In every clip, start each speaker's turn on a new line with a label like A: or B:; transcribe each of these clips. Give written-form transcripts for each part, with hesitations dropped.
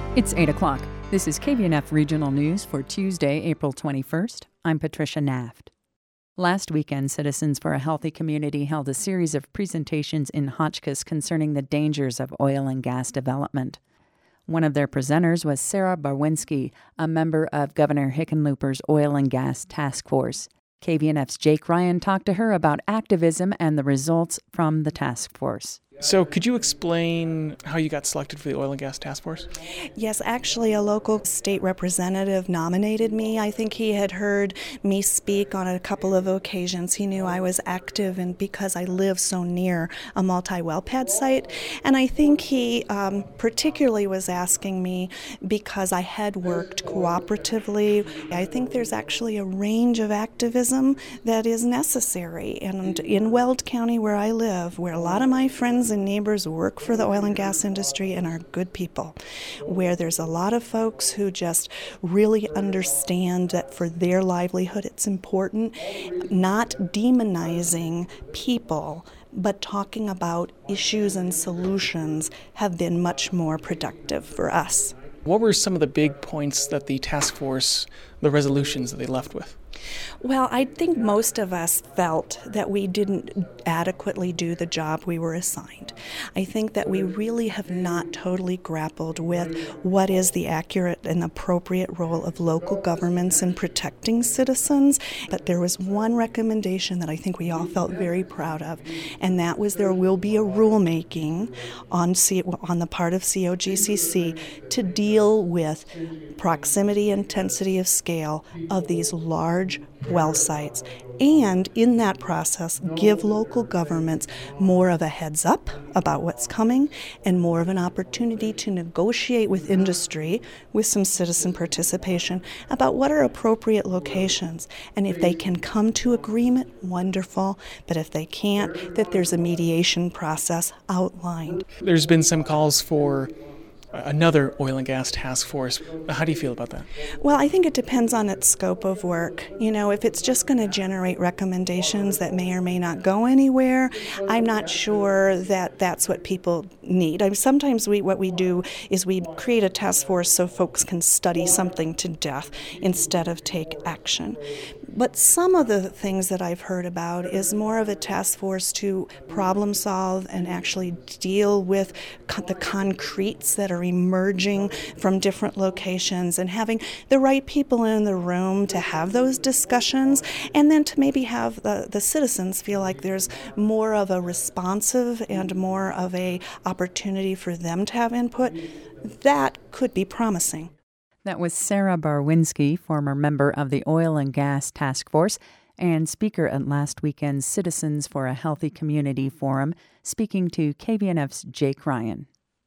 A: It's 8 o'clock. This is KVNF Regional News for Tuesday, April 21st. I'm Patricia Naft. Last weekend, Citizens for a Healthy Community held a series of presentations in Hotchkiss concerning the dangers of oil and gas development. One of their presenters was Sarah Barwinski, a member of Governor Hickenlooper's Oil and Gas Task Force. KVNF's Jake Ryan talked to her about activism and the results from the task force.
B: So could you explain how you got selected for the Oil and Gas Task Force?
C: Yes, actually a local state representative nominated me. I think he had heard me speak on a couple of occasions. He knew I was active and because I live so near a multi-well pad site. And I think he particularly was asking me because I had worked cooperatively. I think there's actually a range of activism that is necessary. And in Weld County where I live, where a lot of my friends and neighbors work for the oil and gas industry and are good people, where there's a lot of folks who just really understand that for their livelihood it's important, not demonizing people, but talking about issues and solutions have been much more productive for us.
B: What were some of the big points that the task force, the resolutions that they left with?
C: Well, I think most of us felt that we didn't adequately do the job we were assigned. I think that we really have not totally grappled with what is the accurate and appropriate role of local governments in protecting citizens. But there was one recommendation that I think we all felt very proud of, and that was there will be a rulemaking on the part of COGCC to deal with proximity, intensity of scale of these large well sites, and in that process give local governments more of a heads up about what's coming and more of an opportunity to negotiate with industry with some citizen participation about what are appropriate locations. And if they can come to agreement, wonderful, but if they can't, that there's a mediation process outlined.
B: There's been some calls for another oil and gas task force. How do you feel about that?
C: Well, I think it depends on its scope of work. You know, if it's just going to generate recommendations that may or may not go anywhere, I'm not sure that that's what people need. Sometimes what we do is we create a task force so folks can study something to death instead of take action. But some of the things that I've heard about is more of a task force to problem solve and actually deal with the concretes that are emerging from different locations and having the right people in the room to have those discussions, and then to maybe have the citizens feel like there's more of a responsive and more of a opportunity for them to have input. That could be promising.
A: That was Sarah Barwinski, former member of the Oil and Gas Task Force and speaker at last weekend's Citizens for a Healthy Community Forum, speaking to KVNF's Jake Ryan.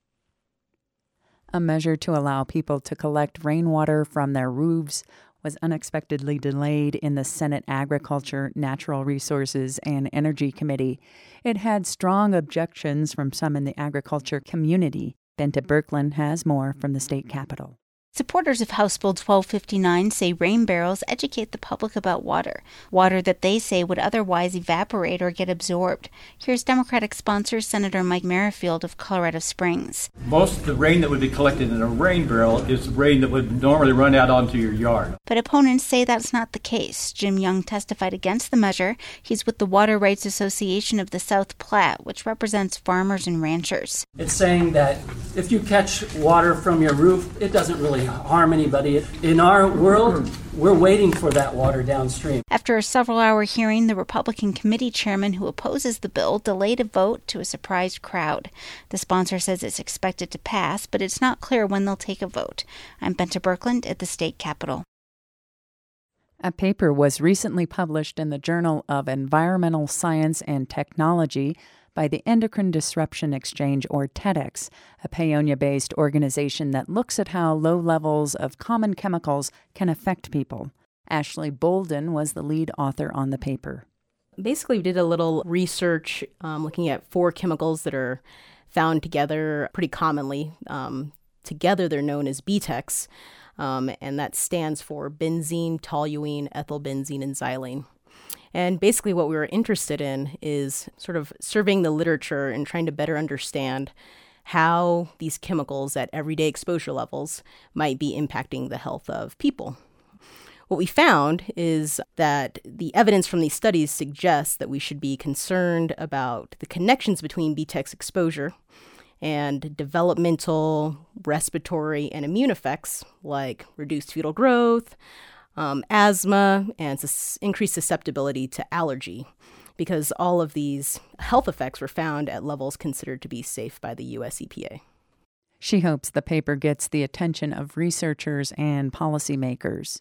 A: A measure to allow people to collect rainwater from their roofs was unexpectedly delayed in the Senate Agriculture, Natural Resources, and Energy Committee. It had strong objections from some in the agriculture community. Benta Birkeland has more from the state capitol.
D: Supporters of House Bill 1259 say rain barrels educate the public about water that they say would otherwise evaporate or get absorbed. Here's Democratic sponsor Senator Mike Merrifield of Colorado Springs.
E: Most of the rain that would be collected in a rain barrel is rain that would normally run out onto your yard.
D: But opponents say that's not the case. Jim Young testified against the measure. He's with the Water Rights Association of the South Platte, which represents farmers and ranchers.
F: It's saying that if you catch water from your roof, it doesn't really harm anybody. In our world, we're waiting for that water downstream.
D: After a several-hour hearing, the Republican committee chairman who opposes the bill delayed a vote to a surprised crowd. The sponsor says it's expected to pass, but it's not clear when they'll take a vote. I'm Benta Birkeland at the state capitol.
A: A paper was recently published in the Journal of Environmental Science and Technology by the Endocrine Disruption Exchange, or TEDx, a Paonia-based organization that looks at how low levels of common chemicals can affect people. Ashley Bolden was the lead author on the paper.
G: Basically, we did a little research looking at 4 chemicals that are found together pretty commonly. Together, they're known as BTEX, and that stands for benzene, toluene, ethylbenzene, and xylene. And basically what we were interested in is sort of surveying the literature and trying to better understand how these chemicals at everyday exposure levels might be impacting the health of people. What we found is that the evidence from these studies suggests that we should be concerned about the connections between BTEX exposure and developmental, respiratory, and immune effects like reduced fetal growth, asthma, and increased susceptibility to allergy, because all of these health effects were found at levels considered to be safe by the U.S. EPA.
A: She hopes the paper gets the attention of researchers and policymakers.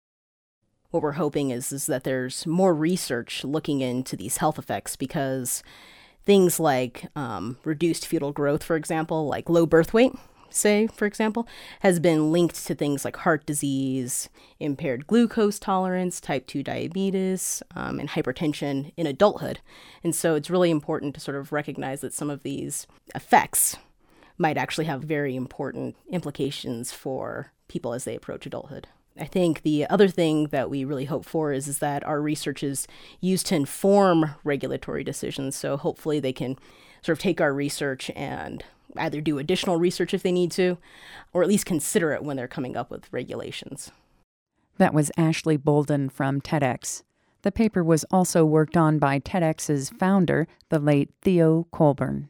G: What we're hoping is that there's more research looking into these health effects, because things like reduced fetal growth, for example, like low birth weight, for example, has been linked to things like heart disease, impaired glucose tolerance, type 2 diabetes, and hypertension in adulthood. And so it's really important to sort of recognize that some of these effects might actually have very important implications for people as they approach adulthood. I think the other thing that we really hope for is that our research is used to inform regulatory decisions. So hopefully they can sort of take our research and either do additional research if they need to, or at least consider it when they're coming up with regulations.
A: That was Ashley Bolden from TEDx. The paper was also worked on by TEDx's founder, the late Theo Colburn.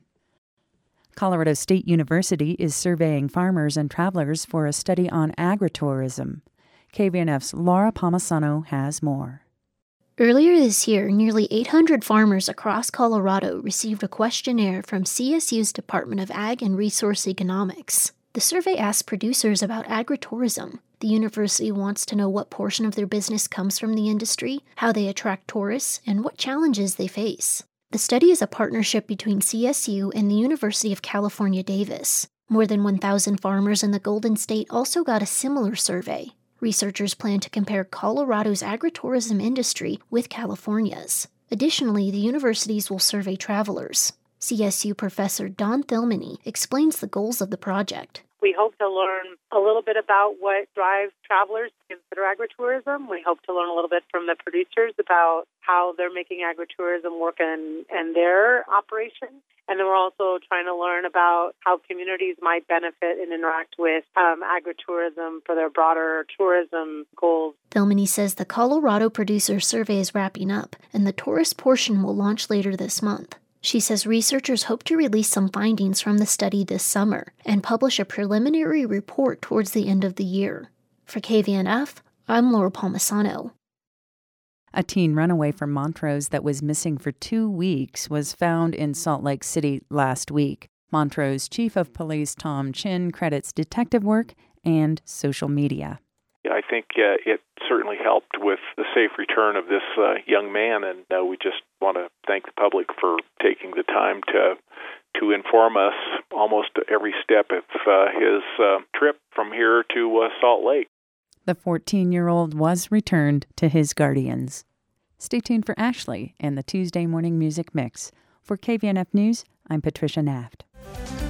A: Colorado State University is surveying farmers and travelers for a study on agritourism. KVNF's Laura Palmisano has more.
H: Earlier this year, nearly 800 farmers across Colorado received a questionnaire from CSU's Department of Ag and Resource Economics. The survey asked producers about agritourism. The university wants to know what portion of their business comes from the industry, how they attract tourists, and what challenges they face. The study is a partnership between CSU and the University of California, Davis. More than 1,000 farmers in the Golden State also got a similar survey. Researchers plan to compare Colorado's agritourism industry with California's. Additionally, the universities will survey travelers. CSU professor Don Thilmany explains the goals of the project.
I: We hope to learn a little bit about what drives travelers to consider agritourism. We hope to learn a little bit from the producers about how they're making agritourism work in their operation. And then we're also trying to learn about how communities might benefit and interact with agritourism for their broader tourism goals.
H: Thilmany says the Colorado Producer Survey is wrapping up, and the tourist portion will launch later this month. She says researchers hope to release some findings from the study this summer and publish a preliminary report towards the end of the year. For KVNF, I'm Laura Palmisano.
A: A teen runaway from Montrose that was missing for 2 weeks was found in Salt Lake City last week. Montrose Chief of Police Tom Chin credits detective work and social media.
J: I think it certainly helped with the safe return of this young man, and we just want to thank the public for taking the time to inform us almost every step of his trip from here to Salt Lake.
A: The 14-year-old was returned to his guardians. Stay tuned for Ashley and the Tuesday Morning Music Mix. For KVNF News, I'm Patricia Naft.